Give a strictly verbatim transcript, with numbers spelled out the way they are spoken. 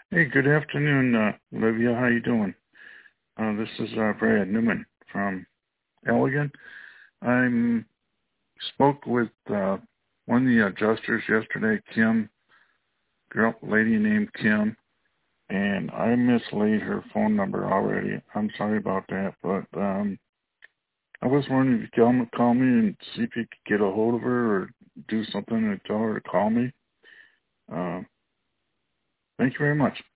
Hey, good afternoon, uh, Olivia. How you doing? Uh, this is uh, Brad Newman from Elegant. I spoke with uh, one of the adjusters yesterday, Kim, girl, lady named Kim, and I mislaid her phone number already. I'm sorry about that, but um, I was wondering if you could call, call me and see if you could get a hold of her or do something to tell her to call me. Uh, thank you very much.